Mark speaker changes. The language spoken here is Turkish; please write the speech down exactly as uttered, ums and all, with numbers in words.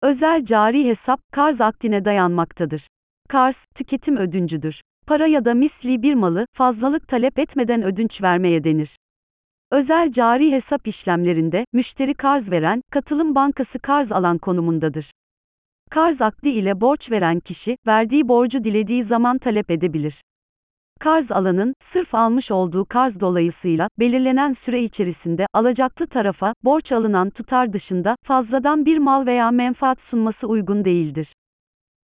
Speaker 1: Özel cari hesap, karz akdine dayanmaktadır. Karz, tüketim ödüncüdür. Para ya da misli bir malı, fazlalık talep etmeden ödünç vermeye denir. Özel cari hesap işlemlerinde, müşteri karz veren, katılım bankası karz alan konumundadır. Karz akdi ile borç veren kişi, verdiği borcu dilediği zaman talep edebilir. Karz alanın, sırf almış olduğu karz dolayısıyla, belirlenen süre içerisinde, alacaklı tarafa, borç alınan tutar dışında, fazladan bir mal veya menfaat sunması uygun değildir.